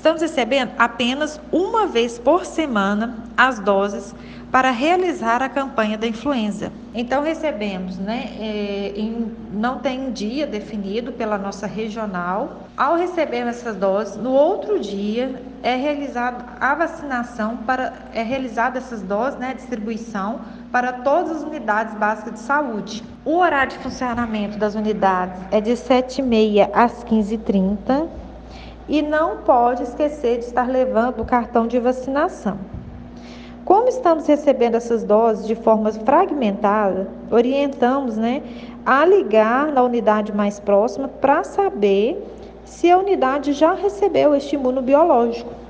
Estamos recebendo apenas uma vez por semana as doses para realizar a campanha da influenza. Então recebemos, não tem um dia definido pela nossa regional. Ao receber essas doses, no outro dia é realizada a vacinação, realizada essas doses, a distribuição para todas as unidades básicas de saúde. O horário de funcionamento das unidades é de 7h30 às 15h30 e não pode esquecer de estar levando o cartão de vacinação. Como estamos recebendo essas doses de forma fragmentada, orientamos, a ligar na unidade mais próxima para saber se a unidade já recebeu este imunobiológico.